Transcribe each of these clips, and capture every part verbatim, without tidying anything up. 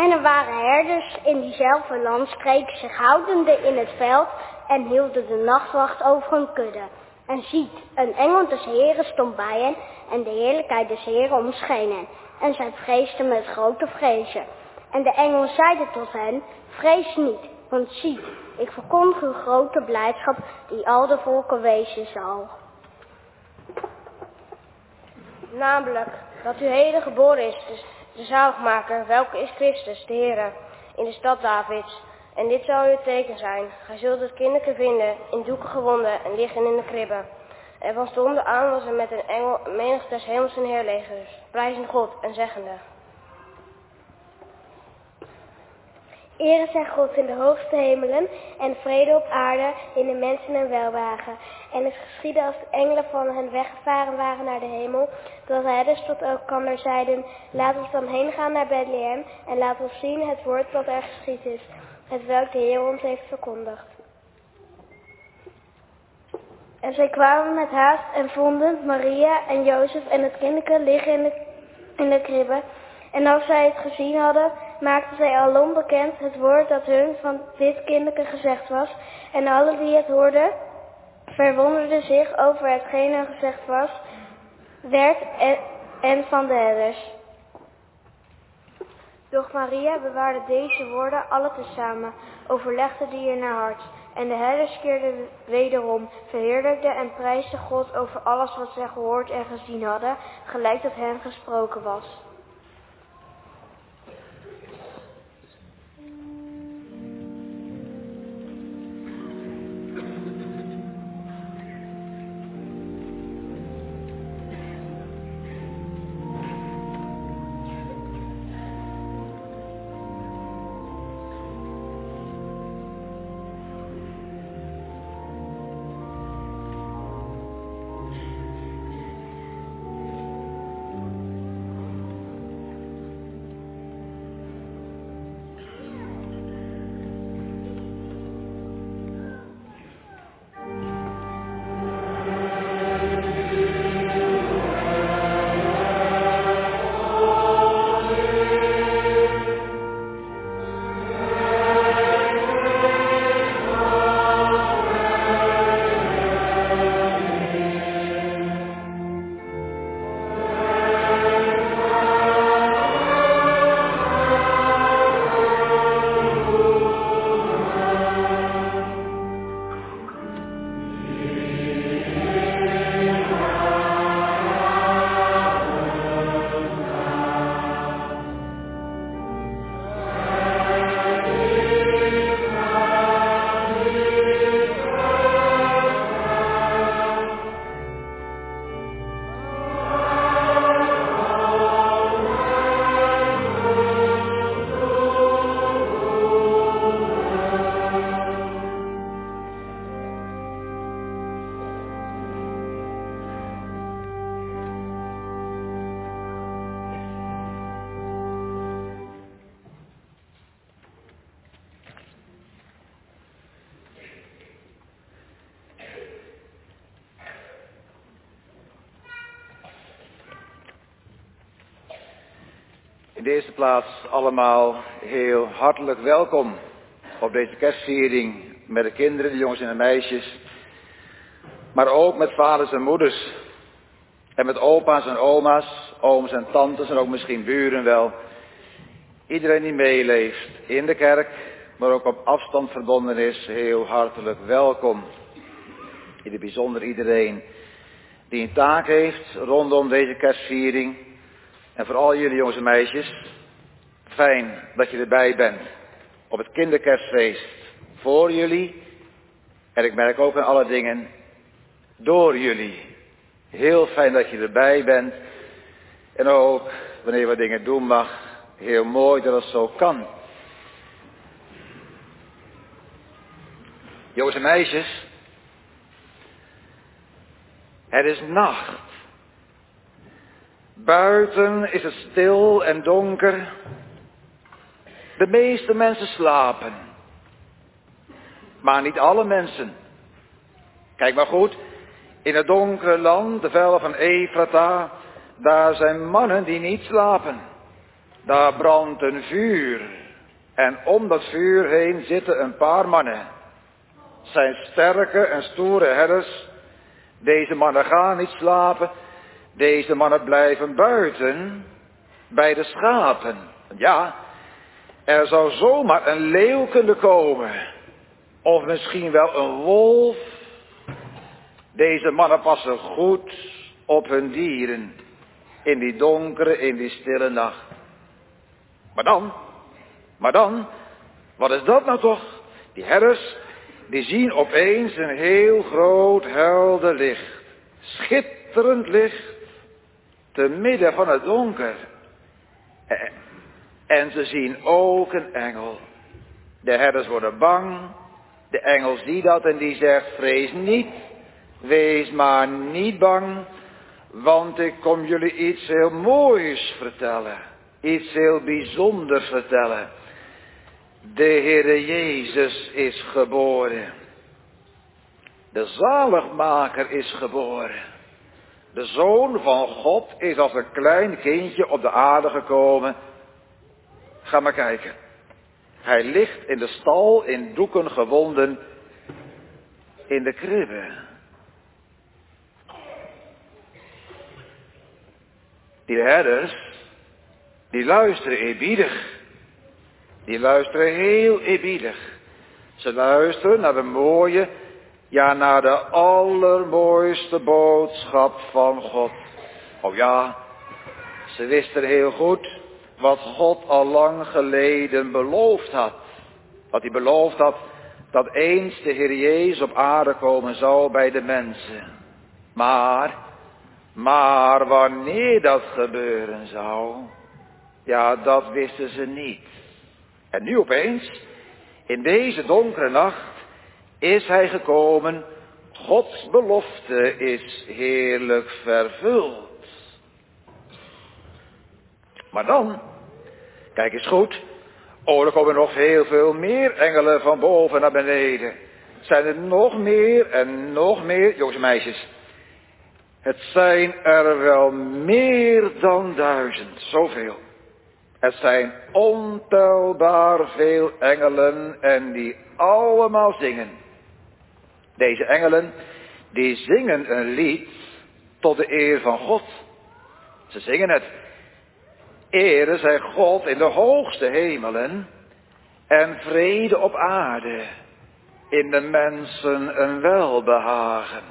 En er waren herders in diezelfde landstreek zich houdende in het veld en hielden de nachtwacht over hun kudde. En ziet, een engel des Heren stond bij hen en de heerlijkheid des Heren omscheen hen. En zij vreesden met grote vrezen. En de engel zeide tot hen, vrees niet, want ziet, ik verkondig uw grote blijdschap die al de volken wezen zal. Namelijk, dat u heden geboren is, de, de zaligmaker, welke is Christus, de Heere, in de stad Davids. En dit zal uw teken zijn. Gij zult het kinderke vinden, in doeken gewonden en liggen in de kribben. En van stonden aan was er met een engel menigte des hemels en heerlegers, prijzende God en zeggende. Ere zij God in de hoogste hemelen en vrede op aarde in de mensen en welwagen. En het geschiedde als de engelen van hen weggevaren waren naar de hemel, dat de herders tot elkander zeiden, laat ons dan heen gaan naar Bethlehem en laat ons zien het woord wat er geschied is, het welk de Heer ons heeft verkondigd. En zij kwamen met haast en vonden Maria en Jozef en het kinderke liggen in de, in de kribbe. En als zij het gezien hadden, maakten zij alom bekend het woord dat hun van dit kinderke gezegd was. En alle die het hoorden, verwonderden zich over hetgeen er gezegd was, werd en, en van de herders. Doch Maria bewaarde deze woorden alle tezamen, overlegde die in haar hart. En de herders keerden wederom, verheerlijkten en prijsden God over alles wat zij gehoord en gezien hadden, gelijk dat hen gesproken was. In de eerste plaats allemaal heel hartelijk welkom op deze kerstviering met de kinderen, de jongens en de meisjes. Maar ook met vaders en moeders. En met opa's en oma's, ooms en tantes en ook misschien buren wel. Iedereen die meeleeft in de kerk, maar ook op afstand verbonden is, heel hartelijk welkom. In het bijzonder iedereen die een taak heeft rondom deze kerstviering. En voor al jullie jongens en meisjes, fijn dat je erbij bent op het kinderkerstfeest voor jullie. En ik merk ook in alle dingen door jullie. Heel fijn dat je erbij bent. En ook wanneer je wat dingen doen mag, heel mooi dat het zo kan. Jongens en meisjes, het is nacht. Buiten is het stil en donker. De meeste mensen slapen. Maar niet alle mensen. Kijk maar goed. In het donkere land, de velden van Efrata, daar zijn mannen die niet slapen. Daar brandt een vuur. En om dat vuur heen zitten een paar mannen. Het zijn sterke en stoere herders. Deze mannen gaan niet slapen. Deze mannen blijven buiten bij de schapen. Ja, er zou zomaar een leeuw kunnen komen. Of misschien wel een wolf. Deze mannen passen goed op hun dieren. In die donkere, in die stille nacht. Maar dan, maar dan, wat is dat nou toch? Die herders, die zien opeens een heel groot helder licht. Schitterend licht. Te midden van het donker. En ze zien ook een engel. De herders worden bang. De engel ziet dat en die zegt, vrees niet. Wees maar niet bang. Want ik kom jullie iets heel moois vertellen. Iets heel bijzonders vertellen. De Heere Jezus is geboren. De zaligmaker is geboren. De Zoon van God is als een klein kindje op de aarde gekomen. Ga maar kijken. Hij ligt in de stal in doeken gewonden in de kribbe. Die herders, die luisteren eerbiedig. Die luisteren heel eerbiedig. Ze luisteren naar de mooie, ja naar de allermooiste boodschap van God. Oh ja, ze wisten heel goed wat God al lang geleden beloofd had. Wat hij beloofd had, dat eens de Heer Jezus op aarde komen zou bij de mensen. Maar, maar wanneer dat gebeuren zou, ja dat wisten ze niet. En nu opeens, in deze donkere nacht, is hij gekomen. Gods belofte is heerlijk vervuld. Maar dan, kijk eens goed. Oh, er komen nog heel veel meer engelen van boven naar beneden. Zijn er nog meer en nog meer, jongens en meisjes. Het zijn er wel meer dan duizend, zoveel. Het zijn ontelbaar veel engelen en die allemaal zingen. Deze engelen, die zingen een lied tot de eer van God. Ze zingen het. Ere zij God in de hoogste hemelen en vrede op aarde, in de mensen een welbehagen.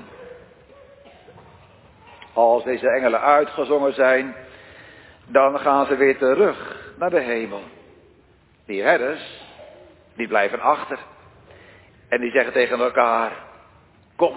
Als deze engelen uitgezongen zijn, dan gaan ze weer terug naar de hemel. Die herders, die blijven achter. En die zeggen tegen elkaar, kom,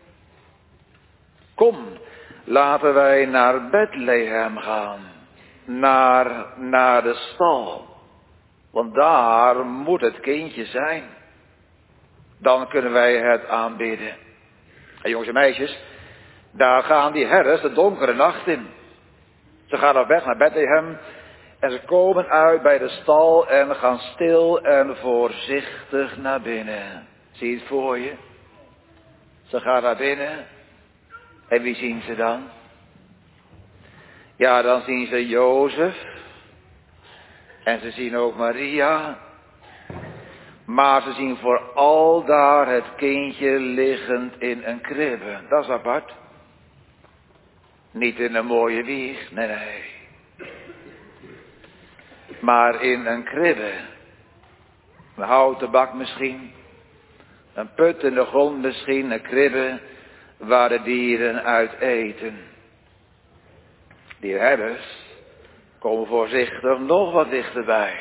kom, laten wij naar Bethlehem gaan. Naar, naar de stal. Want daar moet het kindje zijn. Dan kunnen wij het aanbidden. En jongens en meisjes, daar gaan die herders de donkere nacht in. Ze gaan op weg naar Bethlehem. En ze komen uit bij de stal en gaan stil en voorzichtig naar binnen. Zie je het voor je? Ze gaan naar binnen. En wie zien ze dan? Ja, dan zien ze Jozef. En ze zien ook Maria. Maar ze zien vooral daar het kindje liggend in een kribbe. Dat is apart. Niet in een mooie wieg, nee, nee. Maar in een kribbe. Een houten bak misschien. Een put in de grond misschien, een kribbe waar de dieren uit eten. Die herders komen voorzichtig nog wat dichterbij.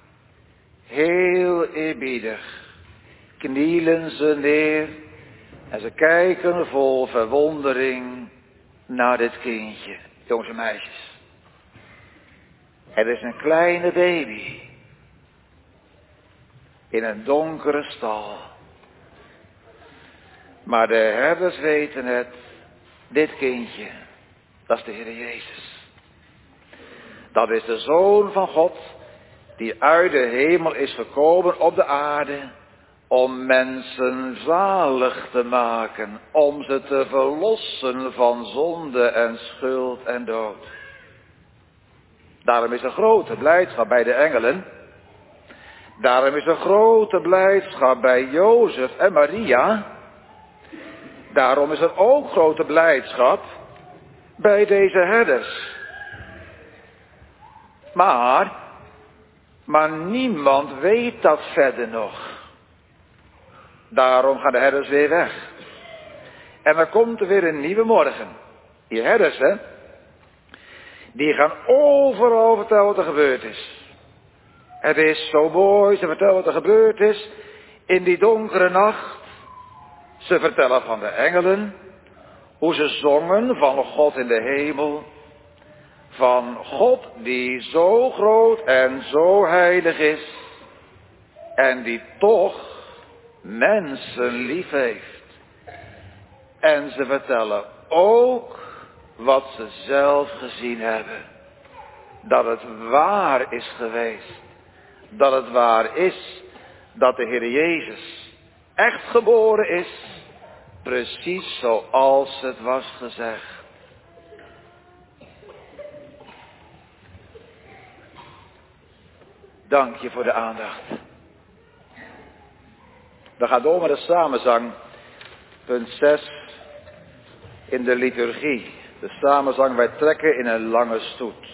Heel eerbiedig knielen ze neer en ze kijken vol verwondering naar dit kindje. Jongens en meisjes. Er is een kleine baby in een donkere stal. Maar de herders weten het, dit kindje, dat is de Heer Jezus. Dat is de Zoon van God, die uit de hemel is gekomen op de aarde, om mensen zalig te maken, om ze te verlossen van zonde en schuld en dood. Daarom is er grote blijdschap bij de engelen. Daarom is er grote blijdschap bij Jozef en Maria. Daarom is er ook grote blijdschap bij deze herders. Maar, maar niemand weet dat verder nog. Daarom gaan de herders weer weg. En dan komt er weer een nieuwe morgen. Die herders, hè, die gaan overal vertellen wat er gebeurd is. Het is zo mooi, ze vertellen wat er gebeurd is in die donkere nacht. Ze vertellen van de engelen, hoe ze zongen van God in de hemel. Van God die zo groot en zo heilig is. En die toch mensen lief heeft. En ze vertellen ook wat ze zelf gezien hebben. Dat het waar is geweest. Dat het waar is dat de Heer Jezus echt geboren is. Precies zoals het was gezegd. Dank je voor de aandacht. We gaan door met de samenzang. Punt zes in de liturgie. De samenzang, wij trekken in een lange stoet.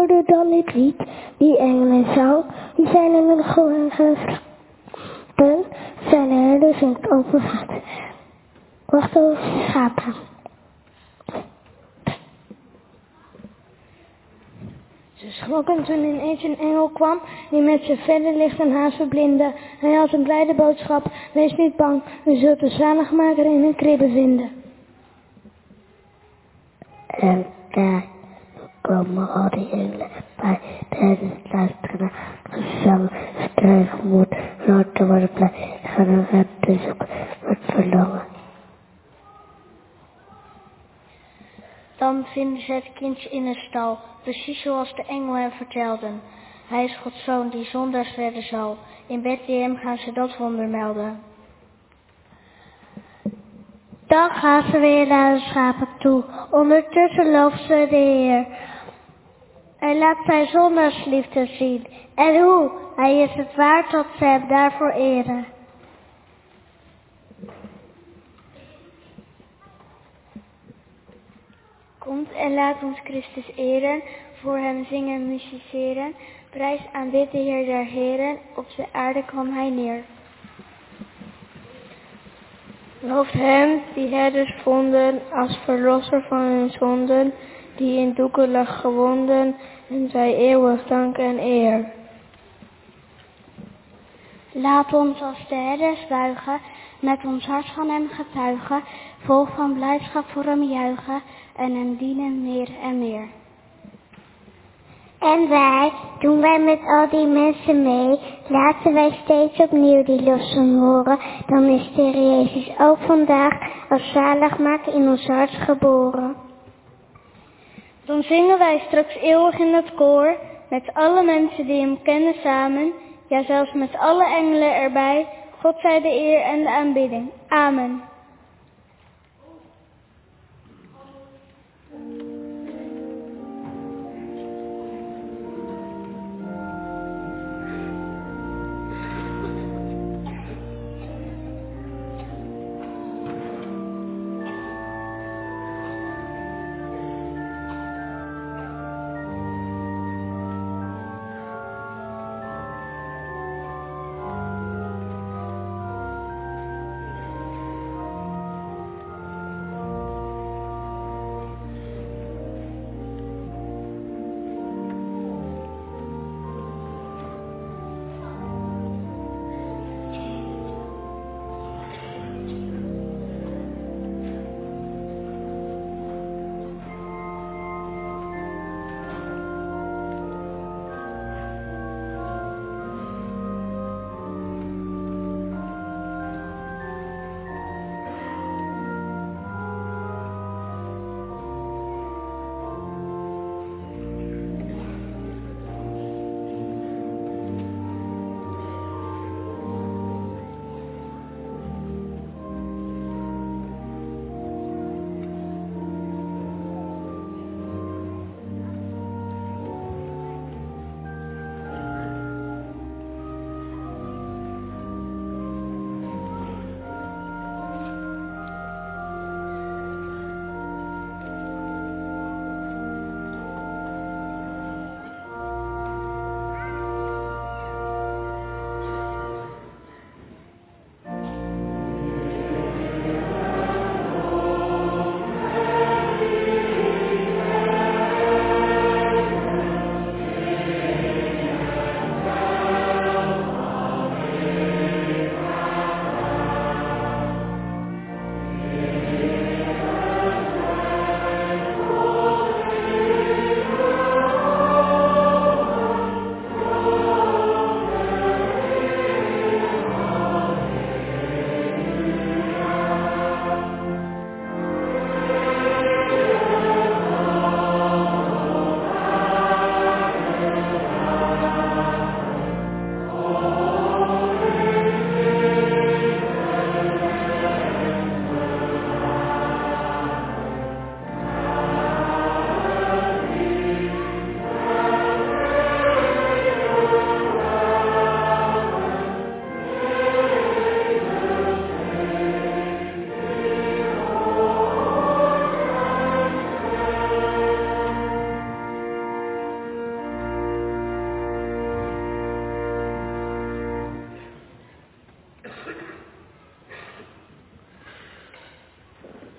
hoorde dan dit lied. Die engelen zo, die zijn in een geworden. Zijn de herder zingt over het. Wacht over de schapen. Ze schrokken toen ineens een engel kwam, die met zijn verder licht een haas verblindde. Hij had een blijde boodschap, wees niet bang, u zult de zaligmaker in een kribbe vinden. En daar komen al die engelen bij tijdens het luisteren naar gezang. Ze krijgen moed, nooit te worden blij, gaan een red te zoeken met verlangen. Dan vinden ze het kindje in een stal, precies zoals de engel hem vertelden. Hij is Gods zoon die zondags redden zal. In Bethlehem gaan ze dat wonder melden. Dan gaan ze weer naar de schapen toe. Ondertussen looft ze de Heer. Hij laat zijn zondagsliefde zien. En hoe? Hij is het waard dat ze hem daarvoor eren. Komt en laat ons Christus eren, voor hem zingen en musiceren. Prijs aanbid de Heer der Heren, op de aarde kwam hij neer. Looft hem die herders vonden, als verlosser van hun zonden, die in doeken lag gewonden, en zij eeuwig dank en eer. Laat ons als de herders buigen, met ons hart van hem getuigen, vol van blijdschap voor hem juichen en hem dienen meer en meer. En wij, doen wij met al die mensen mee, laten wij steeds opnieuw die lossen horen, dan is de Heer Jezus ook vandaag als zaligmaker in ons hart geboren. Dan zingen wij straks eeuwig in het koor, met alle mensen die hem kennen samen, ja zelfs met alle engelen erbij, God zij de eer en de aanbidding. Amen.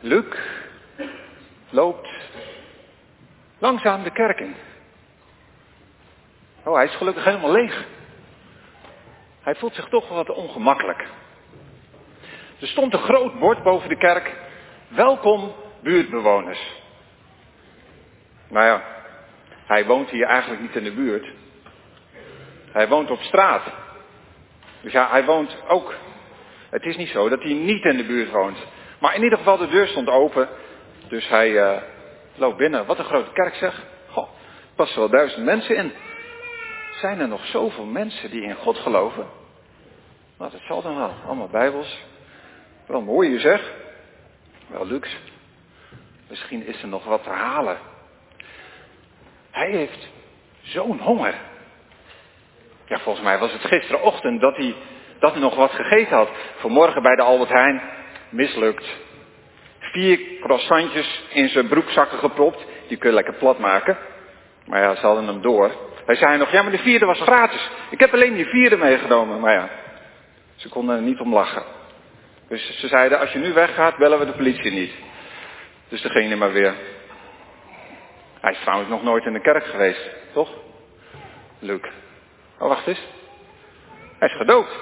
Luc loopt langzaam de kerk in. Oh, hij is gelukkig helemaal leeg. Hij voelt zich toch wel wat ongemakkelijk. Er stond een groot bord boven de kerk. Welkom buurtbewoners. Nou ja, hij woont hier eigenlijk niet in de buurt. Hij woont op straat. Dus ja, hij woont ook. Het is niet zo dat hij niet in de buurt woont. Maar in ieder geval, de deur stond open. Dus hij uh, loopt binnen. Wat een grote kerk zeg. Goh, passen wel duizend mensen in. Zijn er nog zoveel mensen die in God geloven? Nou, dat zal dan wel. Allemaal bijbels. Wel mooi je zeg. Wel luxe. Misschien is er nog wat te halen. Hij heeft zo'n honger. Ja, volgens mij was het gisterenochtend dat hij, dat hij nog wat gegeten had. Vanmorgen bij de Albert Heijn. Mislukt. Vier croissantjes in zijn broekzakken gepropt. Die kun je lekker plat maken. Maar ja, ze hadden hem door. Hij zei nog, ja, maar de vierde was gratis. Ik heb alleen die vierde meegenomen. Maar ja, ze konden er niet om lachen. Dus ze zeiden, als je nu weggaat, bellen we de politie niet. Dus dan ging hij maar weer. Hij is trouwens nog nooit in de kerk geweest, toch? Luc. Oh, wacht eens. Hij is gedoopt.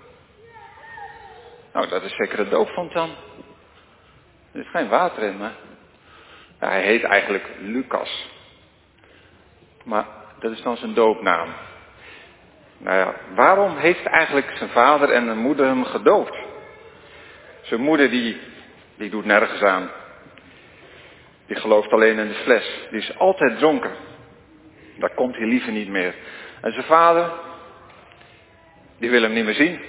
Nou, dat is zeker de doopvond dan. Er is geen water in, maar... Ja, hij heet eigenlijk Lucas. Maar dat is dan zijn doopnaam. Nou ja, waarom heeft eigenlijk zijn vader en zijn moeder hem gedoopt? Zijn moeder die, die doet nergens aan. Die gelooft alleen in de fles. Die is altijd dronken. Daar komt hij liever niet meer. En zijn vader, die wil hem niet meer zien.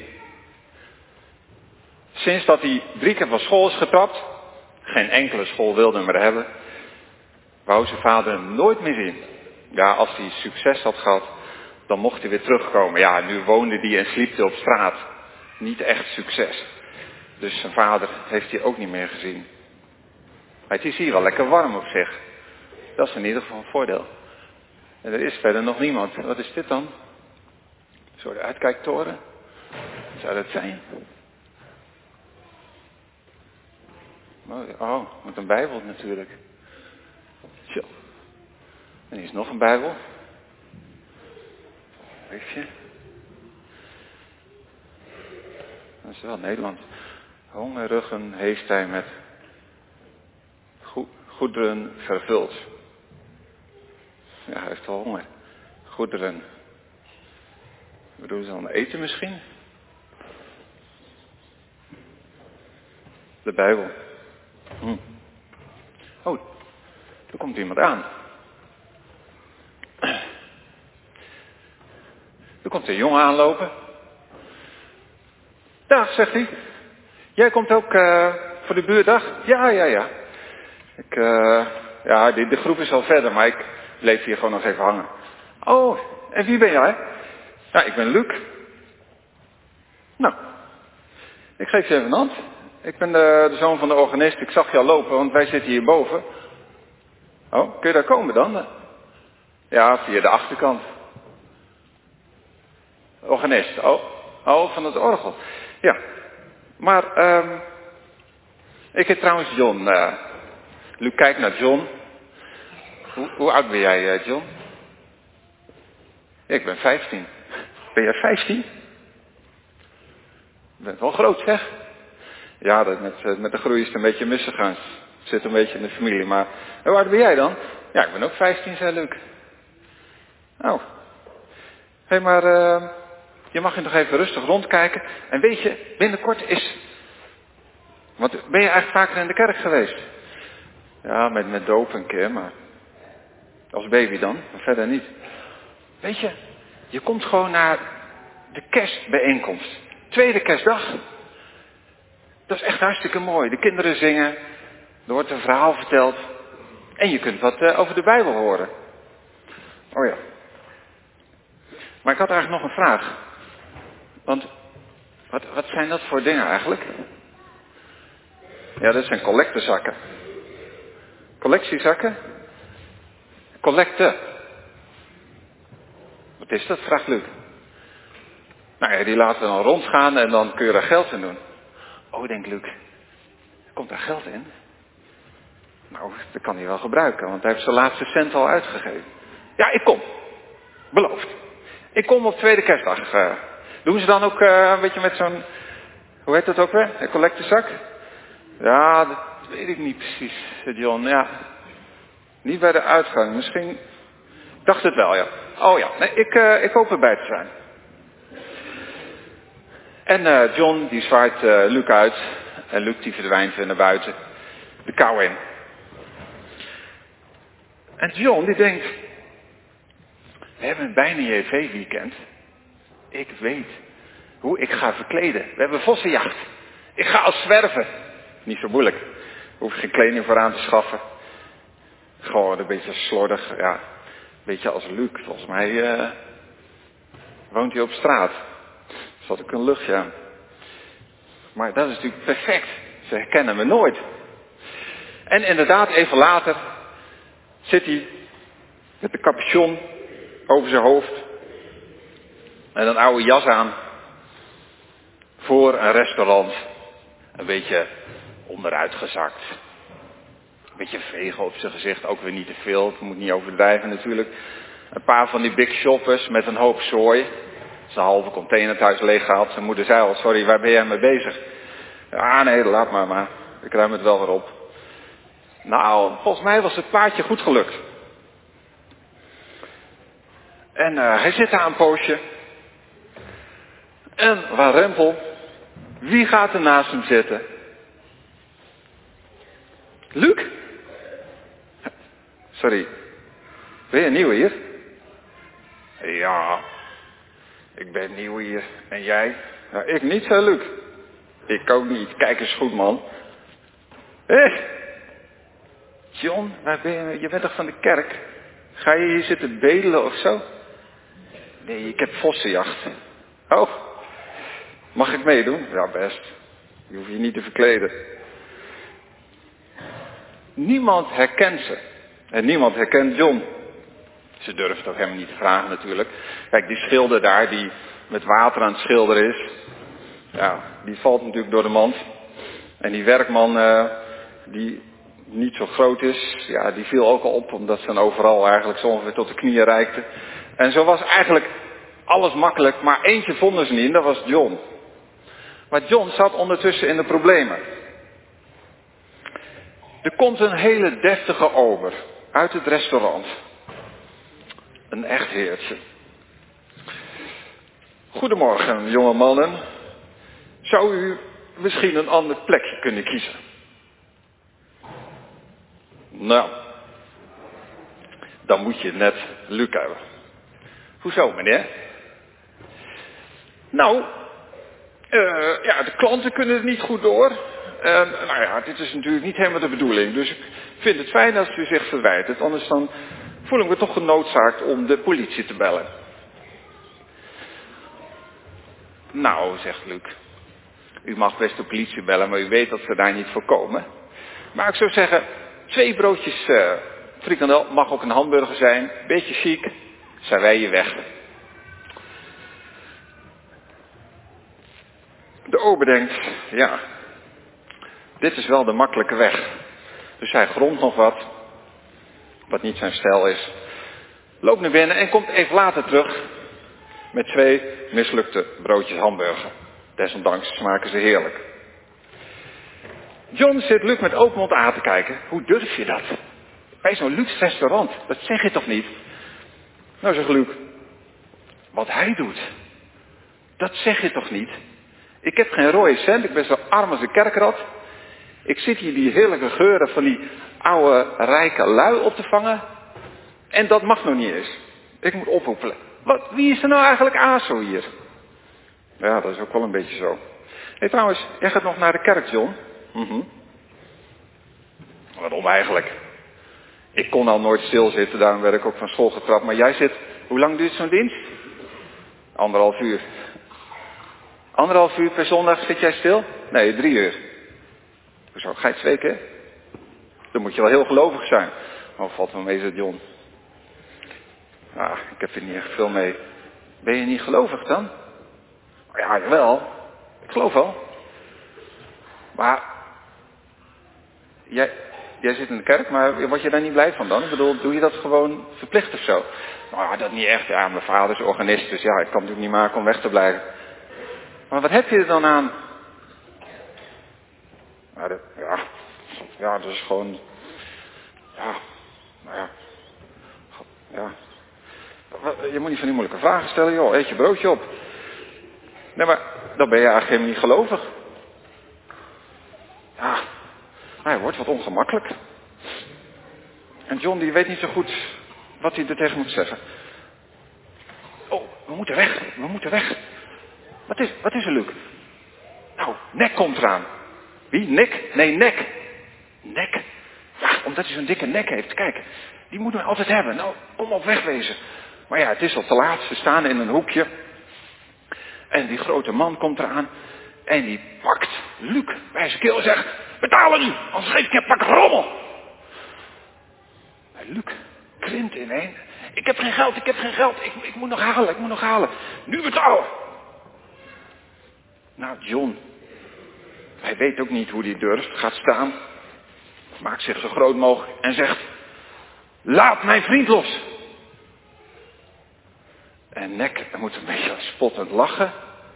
Sinds dat hij drie keer van school is getrapt, geen enkele school wilde hem meer hebben, wou zijn vader hem nooit meer zien. Ja, als hij succes had gehad, dan mocht hij weer terugkomen. Ja, nu woonde hij en sliep hij op straat. Niet echt succes. Dus zijn vader heeft hij ook niet meer gezien. Maar het is hier wel lekker warm op zich. Dat is in ieder geval een voordeel. En er is verder nog niemand. Wat is dit dan? Een soort uitkijktoren? Wat zou dat zijn? Oh, met een Bijbel natuurlijk. Zo. En hier is nog een Bijbel. Briefje. Dat is wel Nederlands. Hongerruggen heeft hij met goederen vervuld. Ja, hij heeft wel honger. Goederen. Bedoelen ze dan eten misschien? De Bijbel. Hm. Oh, er komt iemand aan. Er komt een jongen aanlopen. Dag, zegt hij. Jij komt ook uh, voor de buurdag? Ja, ja, ja. Ik, uh, ja, de, de groep is al verder, maar ik bleef hier gewoon nog even hangen. Oh, en wie ben jij? Ja, ik ben Luc. Nou, ik geef je even een hand. Ik ben de, de zoon van de organist. Ik zag je al lopen, want wij zitten hierboven. Oh, kun je daar komen dan? Ja, via de achterkant. Organist, oh. Oh, van het orgel. Ja, maar um, ik heet trouwens John. Uh, Luc kijkt naar John. Hoe, hoe oud ben jij, uh, John? Ja, ik ben vijftien. Ben jij vijftien? Je bent wel groot, zeg. Ja, dat met, met de groei is het een beetje misgegaan. Het zit een beetje in de familie, maar... Hoe oud ben jij dan? Ja, ik ben ook vijftien, zei Luc. Oh. Hé, hey, maar... Uh, je mag je nog even rustig rondkijken. En weet je, binnenkort is... Want ben je eigenlijk vaker in de kerk geweest? Ja, met, met doop een keer, maar... Als baby dan, maar verder niet. Weet je, je komt gewoon naar de kerstbijeenkomst. Tweede kerstdag. Dat is echt hartstikke mooi. De kinderen zingen. Er wordt een verhaal verteld. En je kunt wat uh, over de Bijbel horen. Oh ja. Maar ik had eigenlijk nog een vraag. Want, wat, wat zijn dat voor dingen eigenlijk? Ja, dat zijn collectezakken. Collectiezakken? Collecte. Wat is dat? Vraagt Luc. Nou ja, die laten we dan rondgaan en dan kun je er geld in doen. Oh, denkt Luc. Komt daar geld in? Nou, dat kan hij wel gebruiken, want hij heeft zijn laatste cent al uitgegeven. Ja, ik kom. Beloofd. Ik kom op tweede kerstdag. Uh, doen ze dan ook uh, een beetje met zo'n, hoe heet dat ook weer? Een collectezak? Ja, dat weet ik niet precies, zei John. Ja, niet bij de uitgang. Misschien, ik dacht het wel, ja. Oh ja, nee, ik, uh, ik hoop erbij te zijn. En uh, John, die zwaait uh, Luc uit. En Luc die verdwijnt weer naar buiten. De kou in. En John die denkt, we hebben een bijna J V-weekend. Ik weet hoe ik ga verkleden. We hebben vossenjacht. Ik ga als zwerven. Niet zo moeilijk. Hoef je geen kleding voor aan te schaffen. Gewoon een beetje slordig. Ja, een beetje als Luc. Volgens mij uh, woont hij op straat. Zat ik een luchtje aan. Maar dat is natuurlijk perfect. Ze herkennen me nooit. En inderdaad, even later zit hij met de capuchon over zijn hoofd en een oude jas aan voor een restaurant. Een beetje onderuitgezakt. Een beetje vegen op zijn gezicht, ook weer niet te veel. Het moet niet overdrijven natuurlijk. Een paar van die big shoppers met een hoop zooi. Zijn halve containerthuis leeggehaald. Zijn moeder zei al, sorry, waar ben jij mee bezig? Ja, nee, laat maar, maar ik ruim het wel weer op. Nou, volgens mij was het plaatje goed gelukt. En uh, hij zit daar een poosje. En waar rempel, wie gaat er naast hem zitten? Luc? Sorry, ben je nieuw hier? Ja, ik ben nieuw hier. En jij? Nou, ik niet, zei Luc. Ik ook niet. Kijk eens goed, man. Hé? John, waar ben je? Je bent toch van de kerk? Ga je hier zitten bedelen of zo? Nee, ik heb vossenjacht. Oh, mag ik meedoen? Ja, best. Je hoeft je niet te verkleden. Niemand herkent ze. En niemand herkent John. Ze durft ook helemaal niet te vragen natuurlijk. Kijk, die schilder daar, die met water aan het schilderen is. Ja, die valt natuurlijk door de mand. En die werkman, uh, die niet zo groot is, ja, die viel ook al op. Omdat ze dan overal eigenlijk zo ongeveer tot de knieën reikte. En zo was eigenlijk alles makkelijk. Maar eentje vonden ze niet en dat was John. Maar John zat ondertussen in de problemen. Er komt een hele deftige ober uit het restaurant. Een echt heertje. Goedemorgen, jonge mannen. Zou u misschien een ander plekje kunnen kiezen? Nou, dan moet je net Luc hebben. Hoezo, meneer? Nou, uh, ja, de klanten kunnen het niet goed door. En, nou ja, dit is natuurlijk niet helemaal de bedoeling. Dus ik vind het fijn als u zich verwijt. Anders dan voel ik me toch genoodzaakt om de politie te bellen. Nou, zegt Luc. U mag best de politie bellen, maar u weet dat ze daar niet voor komen. Maar ik zou zeggen, twee broodjes uh, frikandel, mag ook een hamburger zijn. Beetje chic, zijn wij je weg. De ober denkt, ja, dit is wel de makkelijke weg. Dus hij grondt nog wat, wat niet zijn stijl is. Loopt naar binnen en komt even later terug met twee mislukte broodjes hamburger. Desondanks smaken ze heerlijk. John zit Luc met open mond aan te kijken. Hoe durf je dat? Bij zo'n luxe restaurant, dat zeg je toch niet? Nou, zegt Luc, wat hij doet, dat zeg je toch niet? Ik heb geen rode cent, ik ben zo arm als een kerkrat. Ik zit hier die heerlijke geuren van die oude rijke lui op te vangen. En dat mag nog niet eens. Ik moet ophoepelen. Wat, wie is er nou eigenlijk aso hier? Ja, dat is ook wel een beetje zo. Hé, hey, trouwens, jij gaat nog naar de kerk, John? Mm-hmm. Waarom eigenlijk? Ik kon al nooit stilzitten, daarom werd ik ook van school getrapt. Maar jij zit, hoe lang duurt zo'n dienst? Anderhalf uur. Anderhalf uur per zondag zit jij stil? Nee, drie uur. Hoezo, ga je twee keer? Dan moet je wel heel gelovig zijn. Oh, valt wel mee, zegt John. Ah, ik heb er niet echt veel mee. Ben je niet gelovig dan? Ja, jawel. Ik geloof wel. Maar, jij, jij zit in de kerk, maar word je daar niet blij van dan? Ik bedoel, doe je dat gewoon verplicht of zo? Nou, dat niet echt. Ja, mijn vader is organist, dus ja, ik kan het natuurlijk niet maken om weg te blijven. Maar wat heb je er dan aan? Nou, dat, ja, ja, dat is gewoon... Ja, nou ja... Ja... Je moet niet van die moeilijke vragen stellen, joh. Eet je broodje op. Nee, maar dan ben je eigenlijk helemaal niet gelovig. Ja, hij wordt wat ongemakkelijk. En John die weet niet zo goed wat hij er tegen moet zeggen. Oh, we moeten weg, we moeten weg. Wat is, wat is er, Luc? Nou, Nek komt eraan. Wie? Nick? Nee, Nek. Nek? Ja, omdat hij zo'n dikke nek heeft. Kijk, die moeten we altijd hebben. Nou, kom op, wegwezen. Maar ja, het is al te laat. Ze staan in een hoekje. En die grote man komt eraan. En die pakt Luc bij zijn keel en zegt... Betalen nu, anders geef ik je pak rommel. En Luc krimpt ineen. Ik heb geen geld, ik heb geen geld. Ik, ik moet nog halen, ik moet nog halen. Nu betalen. Nou, John... Hij weet ook niet hoe hij durft. Gaat staan. Maakt zich zo groot mogelijk. En zegt... Laat mijn vriend los. En Nek moet een beetje spottend lachen.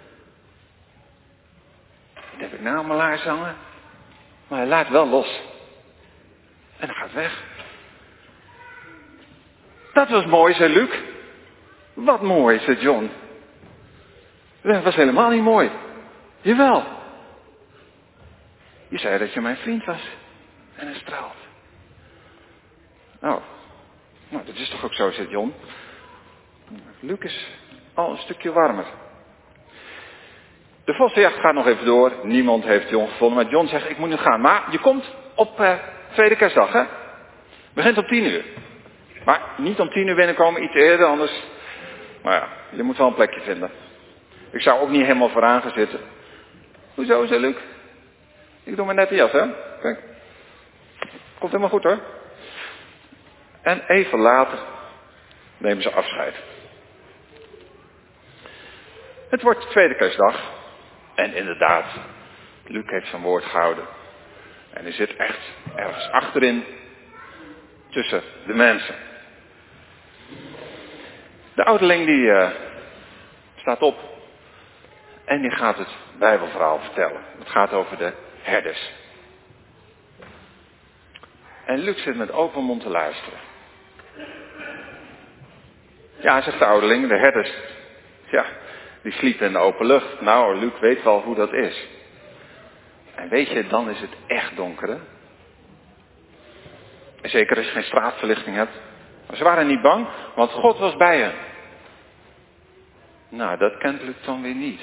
Dat heb ik nou mijn laars hangen. Maar hij laat wel los. En hij gaat weg. Dat was mooi, zei Luc. Wat mooi, zei John. Dat was helemaal niet mooi. Jawel. Je zei dat je mijn vriend was. En hij straalt. Nou, nou, dat is toch ook zo, zei John. Luc is al een stukje warmer. De vossenjacht gaat nog even door. Niemand heeft John gevonden. Maar John zegt, ik moet nu gaan. Maar je komt op eh, tweede kerstdag, hè? Begint om tien uur. Maar niet om tien uur binnenkomen, iets eerder, anders... Maar ja, je moet wel een plekje vinden. Ik zou ook niet helemaal vooraan gaan zitten. Hoezo, zei Luc? Ik doe mijn nette jas, hè? Kijk. Komt helemaal goed, hoor. En even later nemen ze afscheid. Het wordt tweede kerstdag. En inderdaad, Luc heeft zijn woord gehouden. En hij zit echt ergens achterin, tussen de mensen. De ouderling die uh, staat op en die gaat het Bijbelverhaal vertellen. Het gaat over de herders. En Luc zit met open mond te luisteren. Ja, zegt de ouderling, de herders, ja, die sliepen in de open lucht. Nou, Luc weet wel hoe dat is. En weet je, dan is het echt donker, hè? En zeker als je geen straatverlichting hebt. Maar ze waren niet bang, want God was bij hen. Nou, dat kent Luc dan weer niet.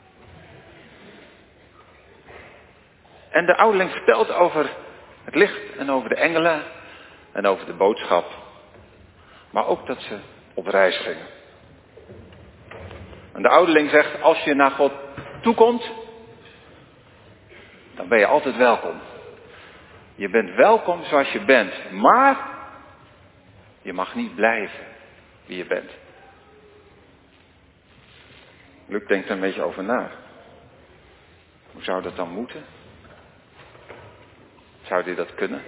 En de ouderling vertelt over het licht en over de engelen en over de boodschap. Maar ook dat ze op reis gingen. En de ouderling zegt, als je naar God toekomt, dan ben je altijd welkom. Je bent welkom zoals je bent, maar je mag niet blijven wie je bent. Luc denkt er een beetje over na. Hoe zou dat dan moeten? Zou hij dat kunnen?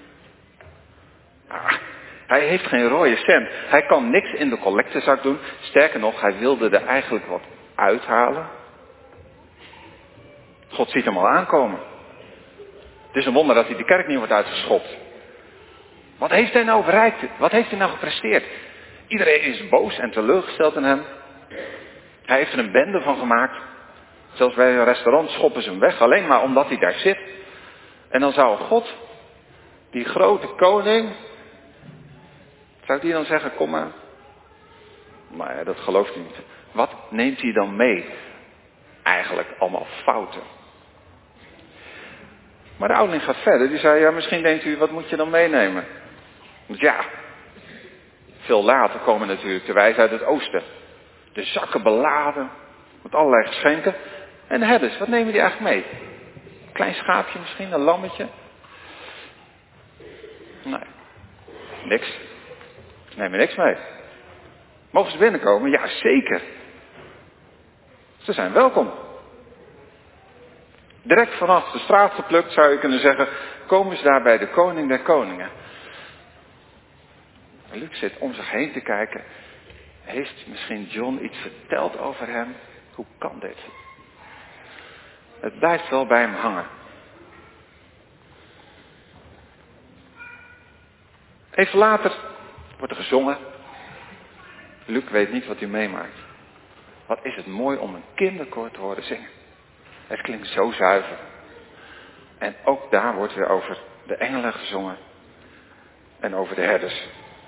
Ah, hij heeft geen rode cent. Hij kan niks in de collectezak doen. Sterker nog, hij wilde er eigenlijk wat uithalen. God ziet hem al aankomen. Het is een wonder dat hij de kerk niet wordt uitgeschopt. Wat heeft hij nou bereikt? Wat heeft hij nou gepresteerd? Iedereen is boos en teleurgesteld in hem. Hij heeft er een bende van gemaakt. Zelfs bij een restaurant schoppen ze hem weg, alleen maar omdat hij daar zit. En dan zou God, die grote koning, zou die dan zeggen, kom maar. Maar ja, dat gelooft hij niet. Wat neemt hij dan mee? Eigenlijk allemaal fouten. Maar de ouderling gaat verder. Die zei, ja, misschien denkt u, wat moet je dan meenemen? Want ja, veel later komen natuurlijk de wijzen uit het oosten. De zakken beladen met allerlei geschenken. En de herders, wat nemen die eigenlijk mee? Een klein schaapje misschien, een lammetje? Nee, niks. Ze nemen niks mee. Mogen ze binnenkomen? Ja, zeker. Ze zijn welkom. Direct vanaf de straat geplukt, zou je kunnen zeggen, komen ze daar bij de koning der koningen. Luc zit om zich heen te kijken. Heeft misschien John iets verteld over hem? Hoe kan dit? Het blijft wel bij hem hangen. Even later wordt er gezongen. Luc weet niet wat hij meemaakt. Wat is het mooi om een kinderkoor te horen zingen. Het klinkt zo zuiver. En ook daar wordt weer over de engelen gezongen. En over de herders.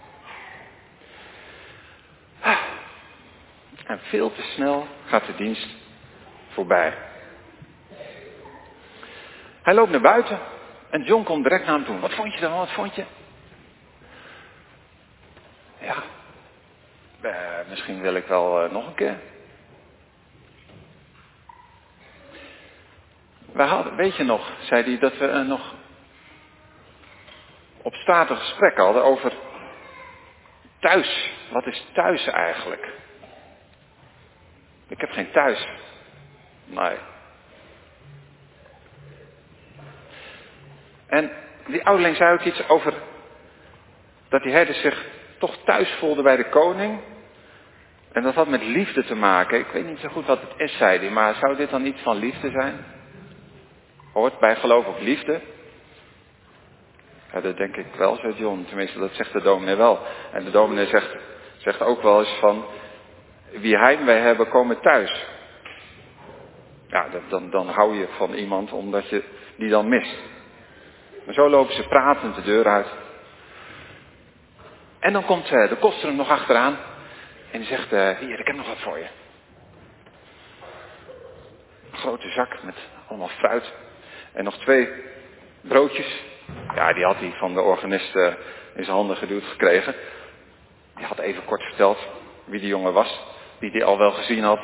En veel te snel gaat de dienst voorbij. Hij loopt naar buiten. En John komt direct naar hem toe. Wat vond je dan? Wat vond je? Ja. Uh, misschien wil ik wel uh, nog een keer. We hadden, weet je nog, zei hij, dat we uh, nog op straat een gesprek hadden over thuis. Wat is thuis eigenlijk? Ik heb geen thuis. Nee. En die ouderling zei ook iets over dat die herder zich toch thuis voelde bij de koning. En dat had met liefde te maken. Ik weet niet zo goed wat het is, zei hij, maar zou dit dan iets van liefde zijn? Hoort bij geloof ook liefde? Ja, dat denk ik wel, zei John. Tenminste, dat zegt de dominee wel. En de dominee zegt, zegt ook wel eens van, wie heimwee hebben, komen thuis. Ja, dat, dan, dan hou je van iemand omdat je die dan mist. Maar zo lopen ze pratend de deur uit. En dan komt uh, de koster er nog achteraan. En die zegt, uh, hier, ik heb nog wat voor je. Een grote zak met allemaal fruit. En nog twee broodjes. Ja, die had hij van de organist uh, in zijn handen geduwd gekregen. Die had even kort verteld wie die jongen was. Die hij al wel gezien had.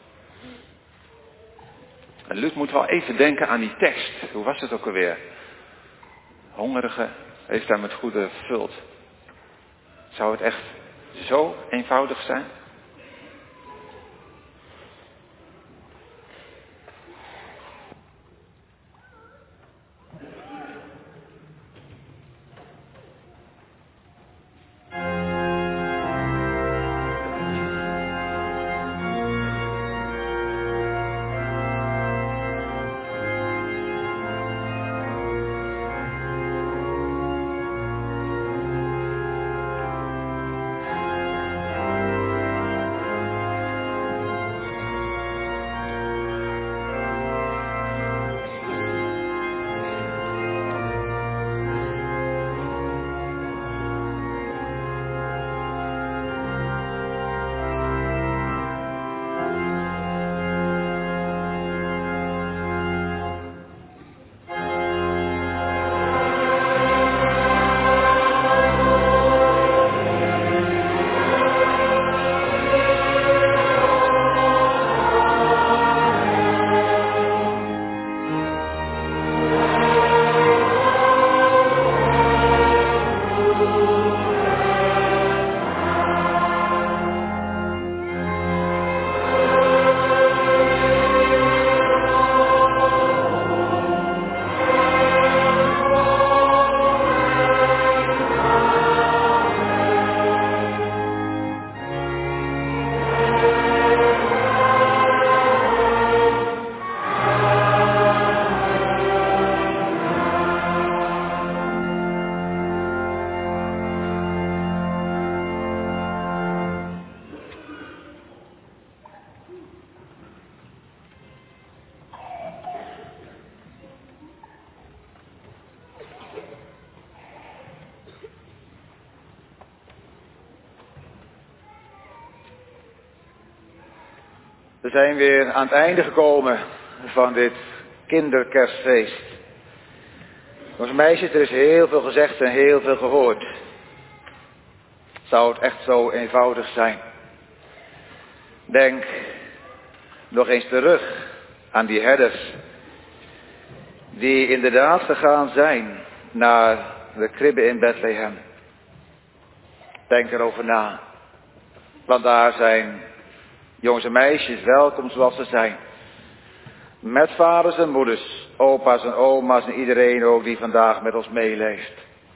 En Luc moet wel even denken aan die tekst. Hoe was het ook alweer? Hongerige heeft hij met goede vervuld. Zou het echt zo eenvoudig zijn? We zijn weer aan het einde gekomen van dit kinderkerstfeest. Onze meisjes, er is heel veel gezegd en heel veel gehoord. Zou het echt zo eenvoudig zijn? Denk nog eens terug aan die herders. Die inderdaad gegaan zijn naar de kribbe in Bethlehem. Denk erover na. Want daar zijn jongens en meisjes welkom zoals ze zijn. Met vaders en moeders, opa's en oma's en iedereen ook die vandaag met ons meeleeft.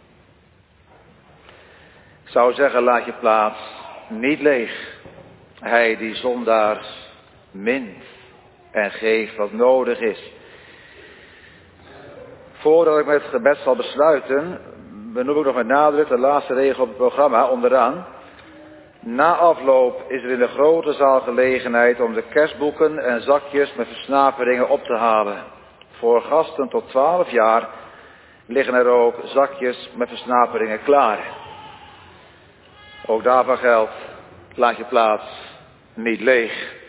Ik zou zeggen, laat je plaats niet leeg. Hij die zondaars mint en geeft wat nodig is. Voordat ik met het gebed zal besluiten, benoem ik nog met nadruk de laatste regel op het programma onderaan. Na afloop is er in de grote zaal gelegenheid om de kerstboeken en zakjes met versnaperingen op te halen. Voor gasten tot twaalf jaar liggen er ook zakjes met versnaperingen klaar. Ook daarvan geldt, laat je plaats niet leeg.